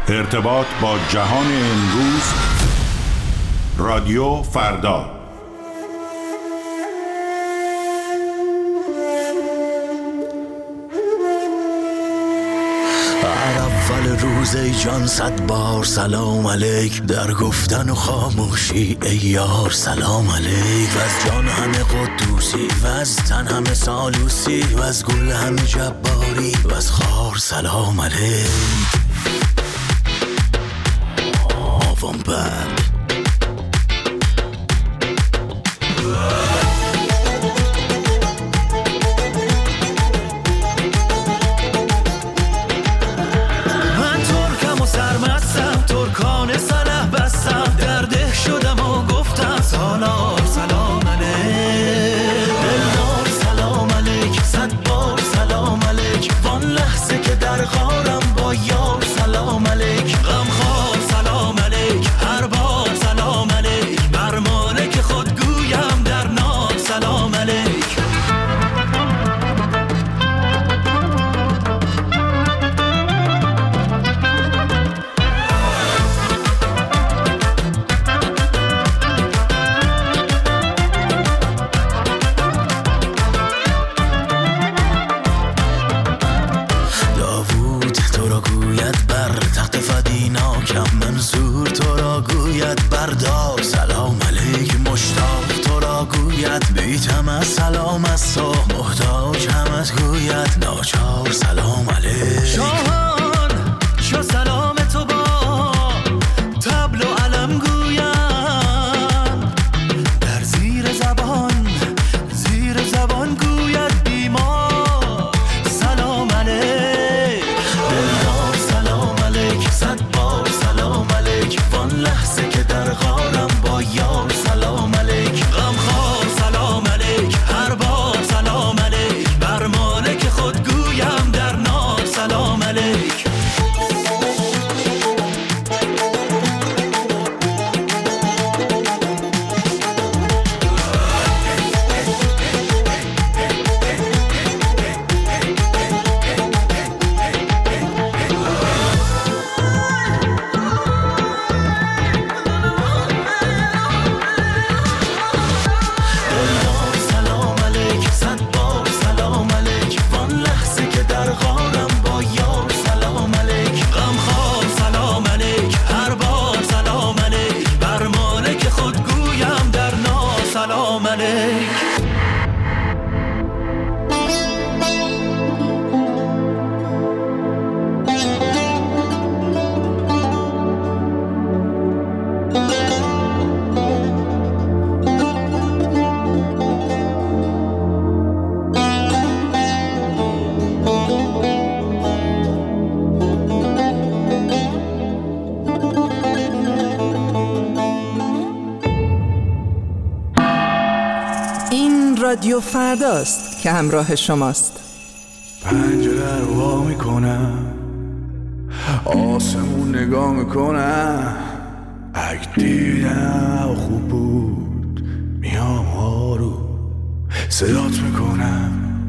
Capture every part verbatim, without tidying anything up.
ارتباط با جهان امروز. رادیو فردا. اول روز ای جان صد بار سلام علیک، در گفتن و خاموشی ای یار سلام علیک. و از جان همه قدوسی و از تن همه سالوسی و از گل همه جباری و از خار سلام علیک. آوان بند رادیو فرداست که همراه شماست. پنجره رو وا میکنم، آسمون نگاه میکنم، اگه دیدم خوب بود میام آرو صدات میکنم،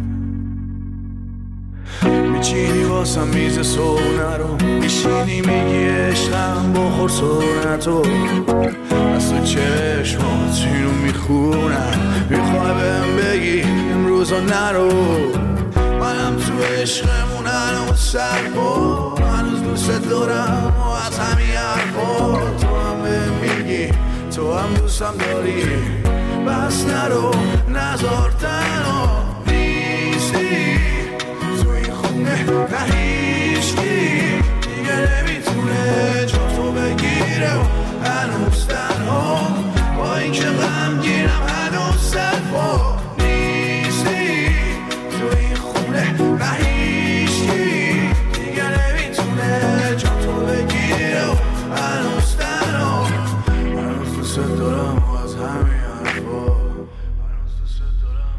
میچینی واسم میز صبحونه رو، میشینی میگی عشقم بخور سونتو، از تو چشمات اینو میخونم، میخوای بهم بگی امروزا نرو، منم تو عشقمون هنوز سرپا، هنوز دوست دارم و از همین حرفا، تو هم بهم میگی تو هم دوستم داری، بس نرو نزار تنها نیستی تو این خونه، نه هیچکی دیگه نمیتونه جا تو بگیره و هنوز تنها، با این که غمگینم هنوز سرپا نیستی تو این خونه، نه هیچکی دیگه نمیتونه جا تو بگیره و هنوز تنها، هنوز دوست دارم و از همین حرفا، هنوز دوست دارم.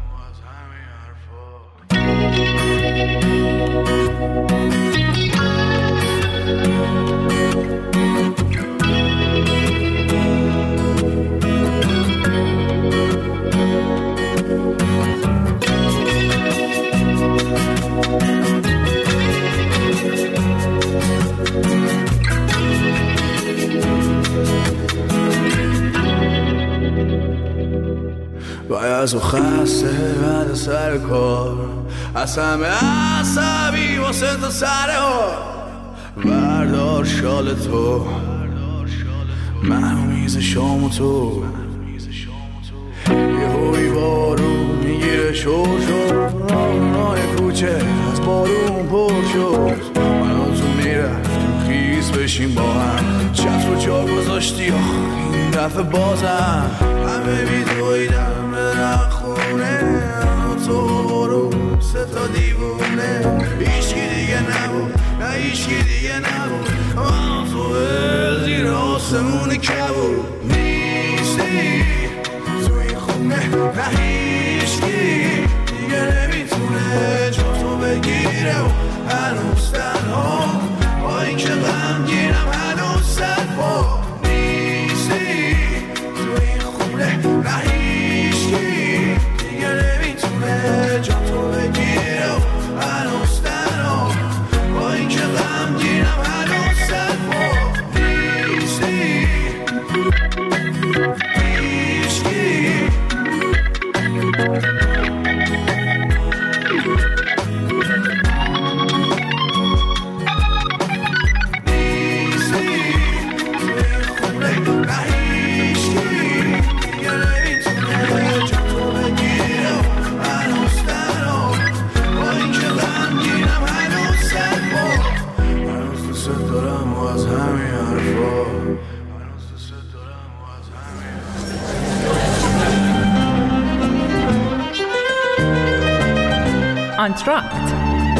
از و خسته بعد سر کار، از همه عصبی واسه تا سر ها. بردار شال تو منو میز شام تو، یه هوی بارون میگیره شور شد، راه کوچه از بارون پر شد. منو تو میرفتیم خیز بشیم با هم، چت رو جا گذاشتی آخ این دفعه بازم. همه بیدویدم برم خونه، منو تو برو سه تا دیوونه. هیچکی دیگه نبود نه هیچکی دیگه نبود، منو تو زیر آسمون کبود. نیستی توی خونه نه هیچکی دیگه نمیتونه جا تو بگیره و هنوز تنها با این که غمگینم هنوز سرپا. نیستی توی خونه نه هیچکی دیگه نمیتونه جا تو بگیره و هنوز تنها با این که غمگینم هنوز سرپا. نیستی آنتراکت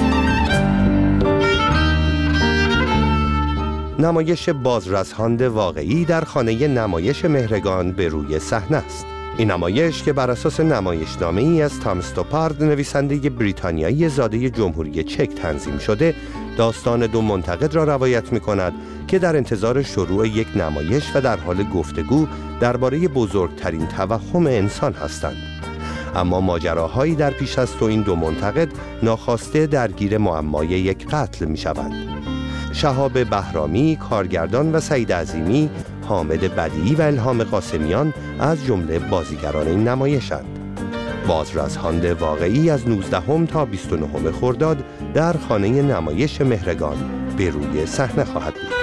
نمایش بازرس‌هاند واقعی در خانه نمایش مهرگان به روی صحنه است. این نمایش که بر اساس نمایشنامه‌ای از تام استوپارد نویسنده بریتانیایی زاده جمهوری چک تنظیم شده، داستان دو منتقد را روایت می‌کند که در انتظار شروع یک نمایش و در حال گفتگو درباره بزرگترین توهم انسان هستند. اما ماجراهایی در پیش است و این دو منتقد ناخواسته درگیر معمای یک قتل می‌شوند. شهاب بهرامی، کارگردان و سعید عظیمی، حامد بدیعی و الهام قاسمیان از جمله بازیگران این نمایشند. بازرس‌هاند واقعی از نوزدهم تا بیست و نهم خرداد در خانه نمایش مهرگان به روی صحنه خواهد بود.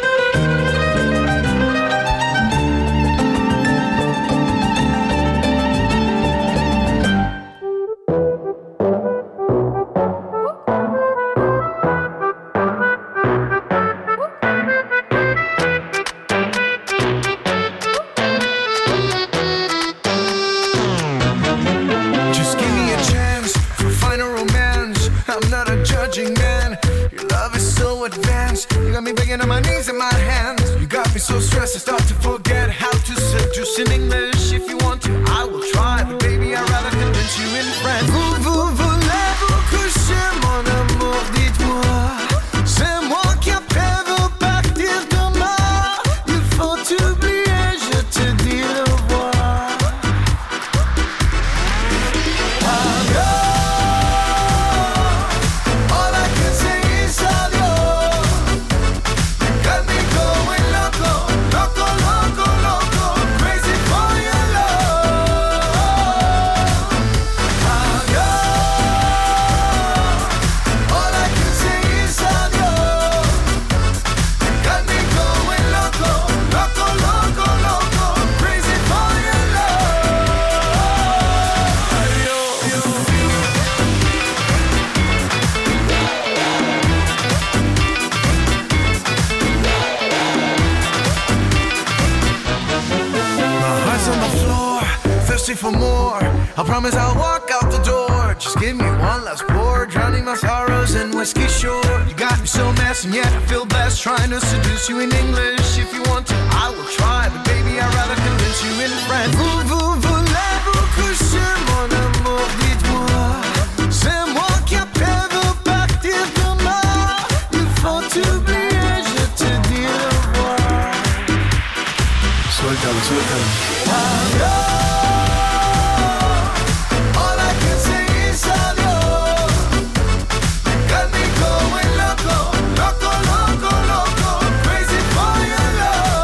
So stressed I start to forget how to seduce in English. If you want to, I will try, but baby I'd rather convince you in French. Vous, vous voulez-vous coucher mon amour, dites-moi. C'est moi qui après veux partir demain. Il faut t'oublier, je te dis au revoir. Adieu. All I can say is adieu. Got me going loco. Loco, loco, loco, crazy for your love. Adieu. All I can say is adieu. Got me going loco, loco, loco, loco, crazy for your love. Adieu. My heart's on the floor, thirsty for more. I promise I'll walk out the door. Just give me one last pour, drowning my sorrows in whiskey shore. You got me so messed and yet I feel blessed, trying to seduce you in English. If you want to, I will try, but baby I'd rather convince you in French. Vous, vous voulez-vous coucher mon amour, dites-moi. C'est moi qui après veux partir demain. Il faut t'oublier, je te dis au revoir. Suéltalo, suéltalo. Adieu. All I can say is adieu. Got me going loco, loco, loco, loco, crazy for your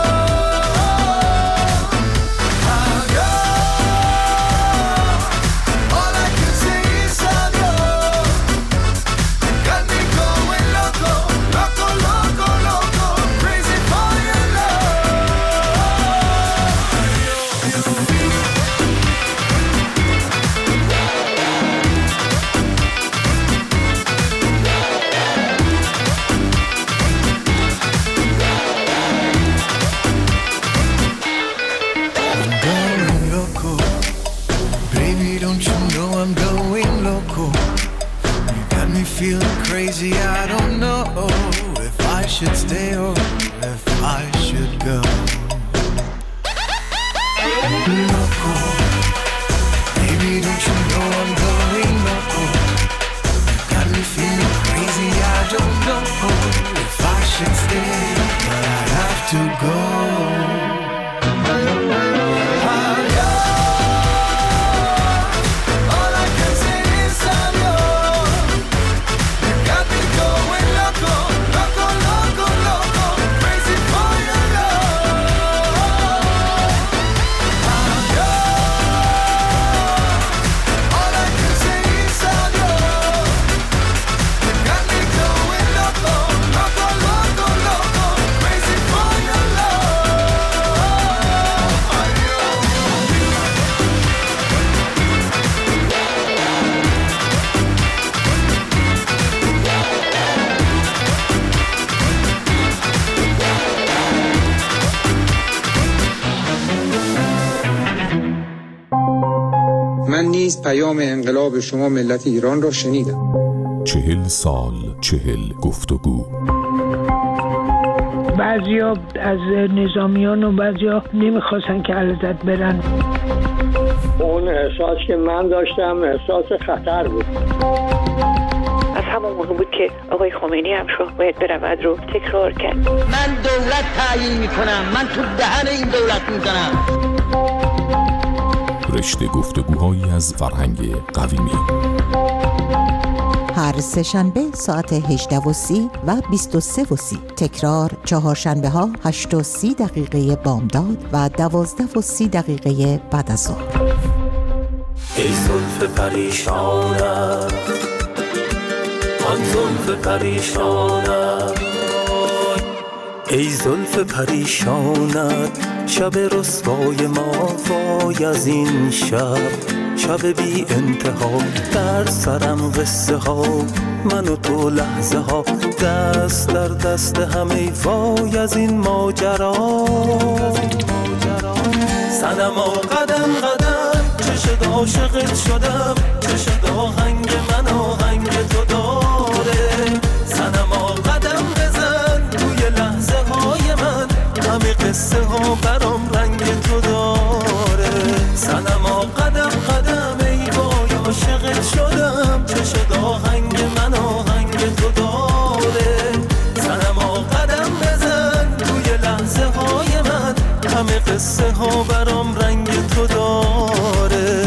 love. Adieu. crazy, I don't know if I should stay or if I should go. No, baby, don't you know I'm going no? Got me feeling crazy, I don't know if I should stay, but I have to go. من نیز پیام انقلاب شما ملت ایران را شنیدم. چهل سال چهل گفتگو. بعضیا از نظامیان و بعضیا نمیخواستن که علیزاده برن. اون احساس که من داشتم احساس خطر بود. از همون موقع بود که آقای خمینی هم شاه باید برود رو تکرار کرد. من دولت تعیین میکنم، من تو دهن این دولت میزنم. رشته گفتگوهایی از فرهنگ قویمی. هر سه شنبه ساعت هجده و سی و بیست و سه و سی. تکرار چهارشنبه ها هشت و سی دقیقه بامداد و دوازده و سی دقیقه بعد از ظهر. ای زلف پریشانم، آن زلف پریشانم، ای زلف پریشانت، شب رسوای ما وای از این شب، شب بی انتها، در سرم قصه ها، من و تو لحظه ها، دست در دست همه وای از این ماجرا. صنما قدم قدم چشد عاشقت شدم، چشد آهنگ من آهنگ تو داره. صنما قدم بزن توی لحظه های من، همه قصه ها برام رنگ تو داره. صنما قدم قدم ای وای عاشقت شدم، چشد آهنگ من آهنگ تو داره. صنما قدم بزن توی لحظه های من، همه قصه ها برام رنگ تو داره.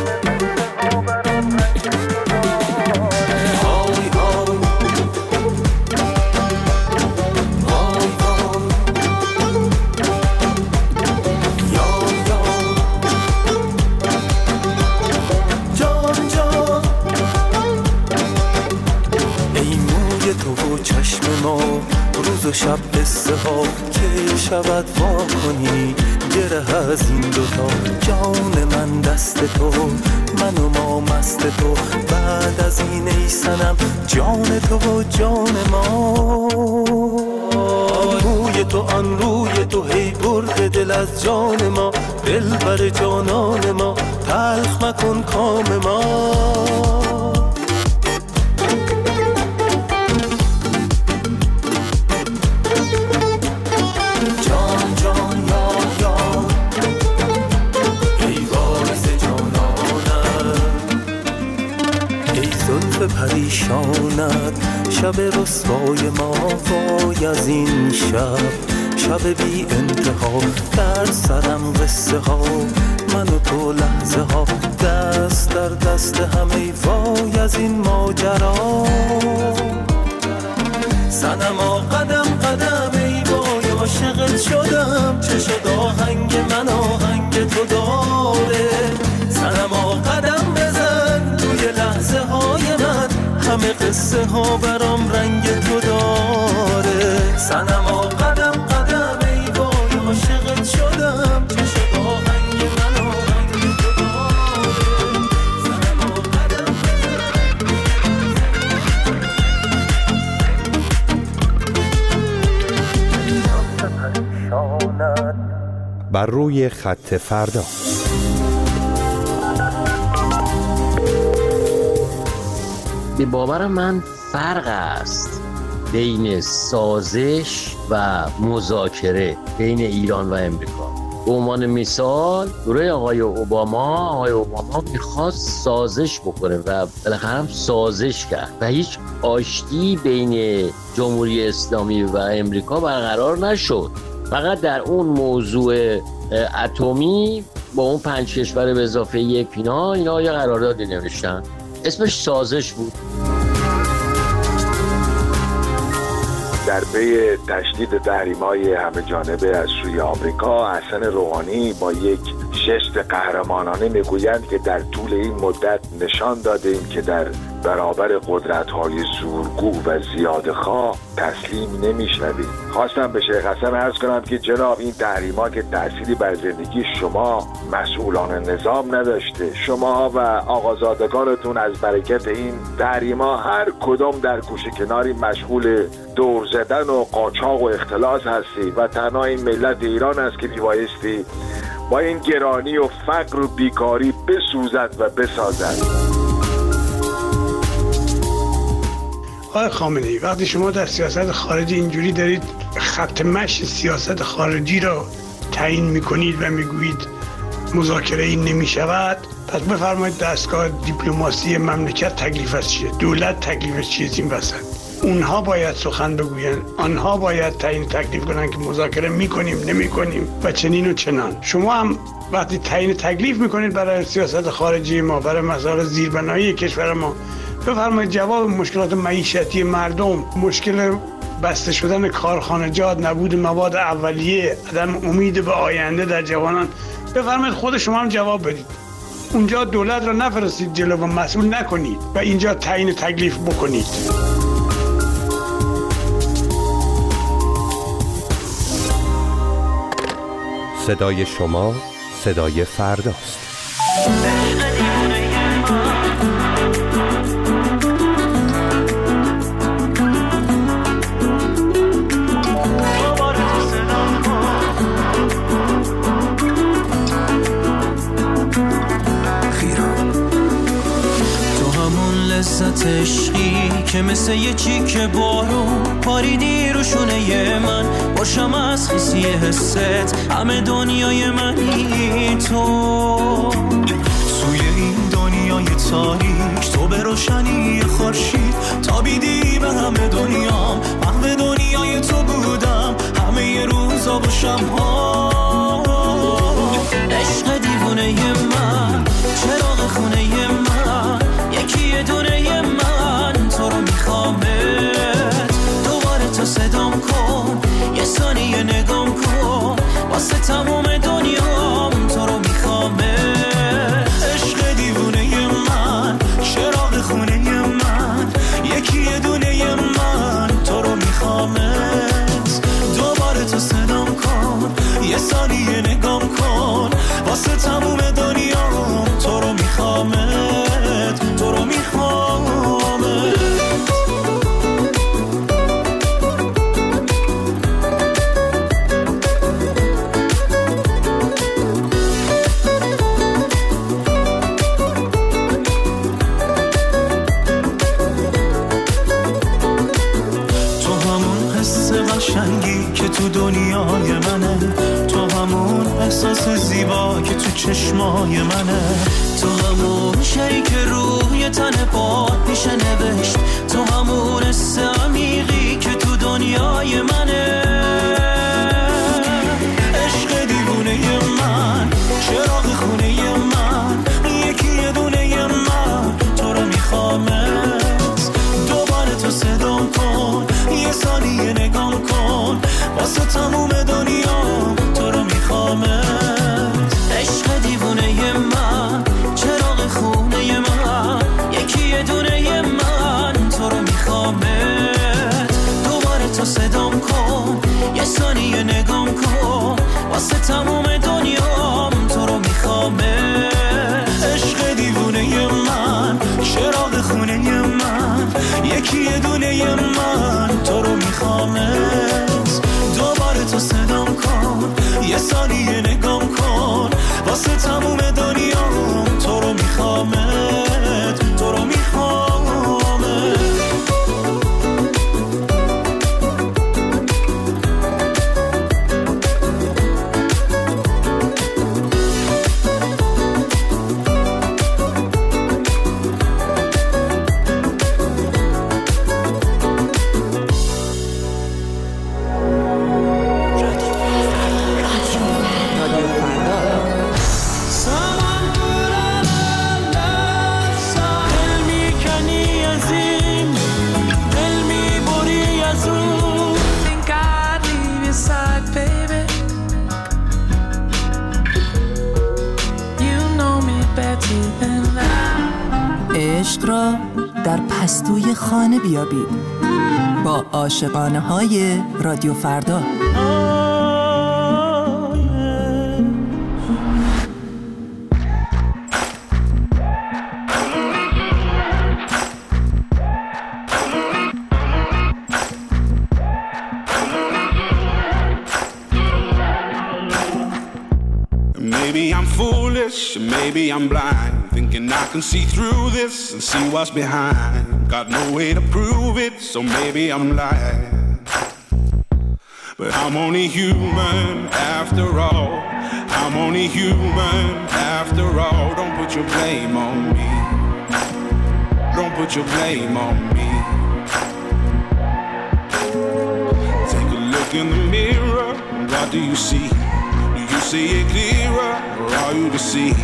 روز و شب قصه ها که شود وا کنی، گره از این دوتا، جان من دست تو، من و ما مست تو، بعد از این ای صنم جان تو و جان ما. روی تو آن روی تو هی برد دل از جان ما، دل بر جانان ما، تلخ مکن کام ما. پریشانت، شب رسوای ما وای از این شب، شب بی انتها، در سرم قصه ها، من و تو لحظه ها، دست در دست همه وای از این ماجرا. صنما قدم قدم ای وای عاشقت شدم، چه شد آهنگ من آهنگ تو داره. صنما قدم بزن توی لحظه های من، همه قصه ها برام رنگ تو داره. صنما قدم قدم ای وای عاشقت شدم، چه شد آهنگ من آهنگ تو داره. صنما قدم بزن. بر روی خط فردا. به باورم من فرق است بین سازش و مذاکره بین ایران و امریکا. به عنوان مثال دوره آقای اوباما آقای اوباما میخواست سازش بکنه و بالاخره هم سازش کرد و هیچ آشتی بین جمهوری اسلامی و امریکا برقرار نشد. فقط در اون موضوع اتمی با اون پنج کشور به اضافه یک اینا اینا یه قراردادی نوشتن، اسمش سازش بود. در پی تشدید تحریم‌های همه جانبه از سوی آمریکا، حسن روحانی با یک ژست قهرمانانه میگویند که در طول این مدت نشان دادیم که در برابر قدرت‌های زورگو و زیادخواه تسلیم نمی‌شویم. خواستم به شیخ حسن عرض کنم که جناب این تحریم‌ها که تأثیری بر زندگی شما مسئولان نظام نداشته. شما و آقازادگانتون از برکت این تحریم‌ها هر کدام در گوشه کناری مشغول دور زدن و قاچاق و اختلاس هستی و تنها این ملت ایران است که میبایستی با این گرانی و فقر و بیکاری بسوزد و بسازد. آقای خامنه‌ای، وقتی شما در سیاست خارجی اینجوری دارید خط مشی سیاست خارجی را تعیین میکنید و میگویید مذاکره این نمیشود، پس بفرمایید دستگاه دیپلماسی مملکت تکلیفش چیه؟ دولت تکلیفش چیه این وسط؟ اونها باید سخن بگوین، آنها باید تعیین تکلیف کنن که مذاکره میکنیم نمیکنیم و چنین و چنان. شما هم وقتی تعیین تکلیف میکنید برای سیاست خارجی ما، برای مسائل زیربنایی کشور ما، بفرمایید جواب مشکلات معیشتی مردم، مشکل بسته شدن کارخانجات، نبود مواد اولیه، عدم امید به آینده در جوانان، بفرمایید خود شما هم جواب بدید. اونجا دولت را نفرستید جلو و مسئول نکنید و اینجا تعیین تکلیف بکنید. صدای شما صدای فرداست. لذت عشقی که مثل یه چیک بارون پاریدی رو شونه من، باشم از خیسی حست همه دنیای منی تو. توی این دنیای تاریک تو به روشنی خورشید تابیدی به همه دنیام، محو دنیای تو بودم همه ی روزا با شب‌ها. عشق دیوونه من، چراغ خونه من، یکی دونه من، تو رو میخوامت. دوباره تو صدام کن، یه ثانیه نگام کن، واسه تموم دنیام تو رو میخوامت. عشق دیوونه من، چراغ خونه من، یکی دونه من، تو رو میخوامت. دوباره تو صدام کن، یه ثانیه نگام کن، واسه تموم دنیام تو رو میخوامت، تو رو میخوامت. تو همون حس قشنگی که تو دنیای منه، تو همون احساس زیبا که تو چشمای منه، تو همون شری که روی تن پاد میشه نوشت، تو همون حس عمیقی که تو دنیای منه. عشق دیوونه من، چراغ خونه من، یکی دونه من، تو رو میخوامت. دوباره تو صدام کن، یه ثانیه نگام کن، واسه تموم دنیا تو رو میخوامت. عشق دیوونه من، چراغ خونه من، یکی دونه من، تو رو میخوامت. دوباره تو صدام کن، یه ثانیه نگام کن، واسه تموم دنیام تو رو میخوامت. عشق دیوونه من، چراغ خونه من، یکی دونه من، تو رو میخوامت. دوباره تو صدام کن، یه ثانیه نگام کن، واسه تموم دنیام تو رو میخوامت، تو رو میخوامت. عشق را در پستوی خانه بیابید با عاشقانه های رادیو فردا. Maybe I'm foolish, maybe I'm blind, thinking I can see through this and see what's behind. Got no way to prove it, so maybe I'm lying. But I'm only human after all. I'm only human after all. Don't put your blame on me. Don't put your blame on me. Take a look in the mirror, what do you see? You see it clearer, or are you deceived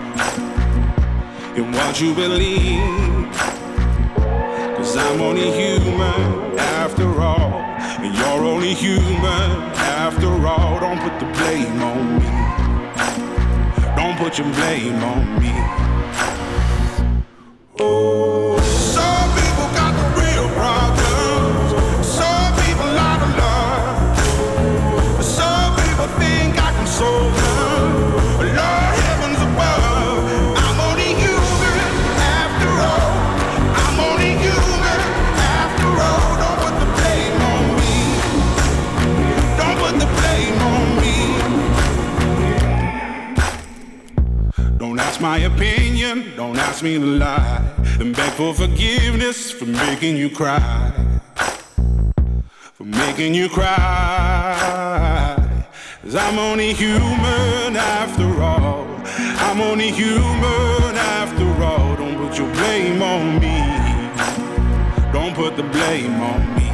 in what you believe? Cause I'm only human after all, and you're only human after all. Don't put the blame on me. Don't put your blame on me. Oh, some people got the real problems. Some people out of love. Some people think I can solve them. Lord heavens above, I'm only human after all. I'm only human after all. Don't put the blame on me. Don't put the blame on me. Don't ask my opinion, don't ask me to lie, and beg for forgiveness for making you cry, for making you cry. Cause I'm only human after all. I'm only human after all. Don't put your blame on me. Don't put the blame on me.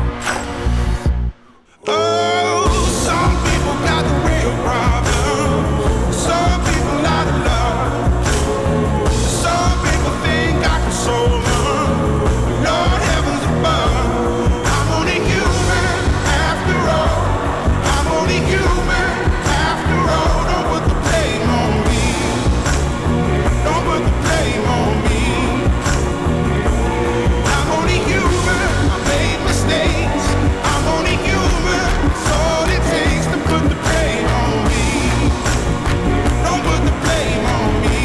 Oh, some people got the real problem. Some people out of love. Some people think I can solve them. Lord heavens above, I'm only human after all. I'm only human after all. Don't put the blame on me. Don't put the blame on me. I'm only human. I made mistakes. I'm only human. It's all it takes to put the blame on me. Don't put the blame on me.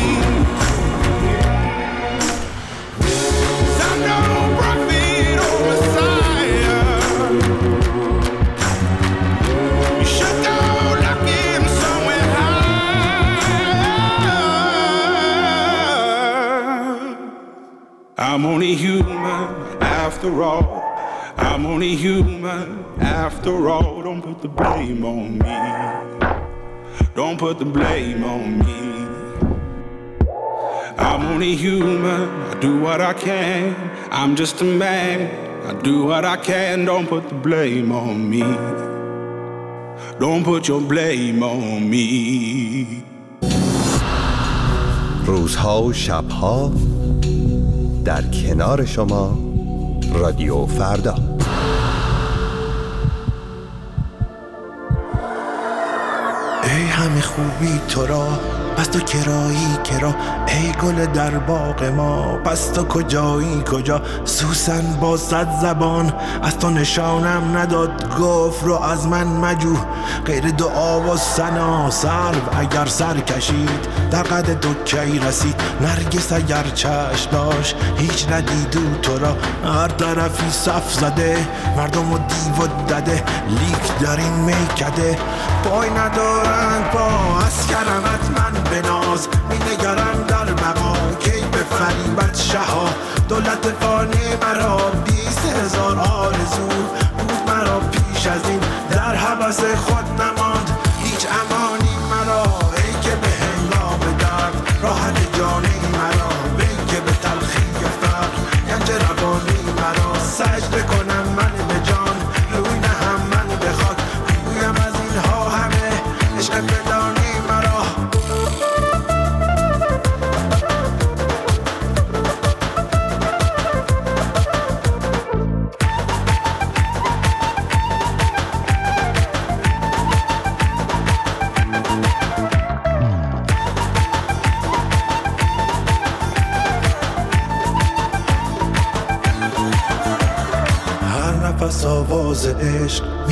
'Cause I'm no prophet or Messiah. You should go looking somewhere high. I'm only human after all. I'm only human after all. Don't put the blame on me. Don't put the blame on me. I'm only human. I do what I can. I'm just a man. I do what I can. Don't put the blame on me. Don't put your blame on me. روزها و شبها در کنار شما رادیو فردا. ای همه خوبی تو را، پس تو کرایی کرا. ای گل در باغ ما، پس تو کجایی کجا. سوسن با صد زبان از تو نشانم نداد، گفت رو از من مجو غیر دعا و ثنا. سرو اگر سر کشید در قد تو کی رسید. نرگس اگر چشم داشت هیچ ندیدو تو را. هر طرفی صف زده مردم و دیو و دده، لیک در این میکده پای ندارند پا. از کرمت من بناز می نگرم در بقا، کی به فریبت شها. دولت فانی مرا بیست هزار آرزو بود مرا پیش از این. در حبس خود نماند هیچ امانی مرا. ای که به هنگام درد راحت جانی مرا. ای که به تلخی فقر گنج روانی مرا. سجده کنم من به جان روی نهم من به خاک. بگویم از اینها همه عشق بدانی مرا.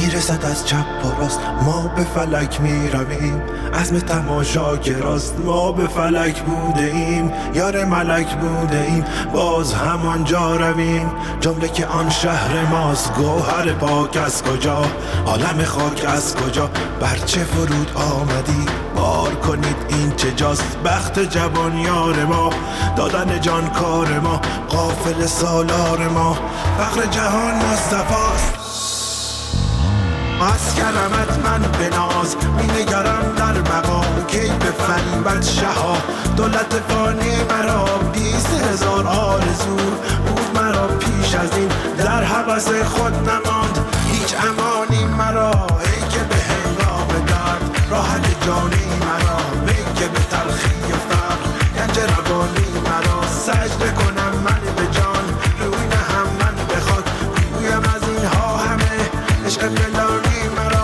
میرسد از چپ و راست، ما به فلک میرویم، عزم تماشاگراست، ما به فلک بوده ایم، یار ملک بوده ایم، باز همانجا رویم. جمله که آن شهر ماست، گوهر پاک از کجا، عالم خاک از کجا، بر چه فرود آمدی، بار کنید این چه جاست. بخت جوان یار ما، دادن جان کار ما، قافل سالار ما، فقر جهان مصطفاست. از کرمت من به ناز می نگرم در مقام، کی به فریبت شها دولت فانی مرا. بیست هزار آرزو بود مرا پیش از این، در حبس خود نماند هیچ امانی مرا. ای که به هنگام درد راحت جانی مرا، ای که به تلخی فقر گنج روانی مرا. سجده کنم من به جان، روی نهم من به خاک، گویم از اینها همه عشق فلانی مرا.